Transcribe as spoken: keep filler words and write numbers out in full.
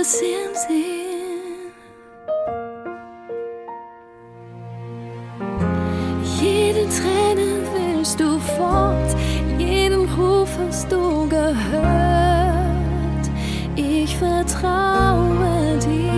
es im Sinn. Jede Träne willst du fort, jeden Ruf hast du gehört. Ich vertraue dir.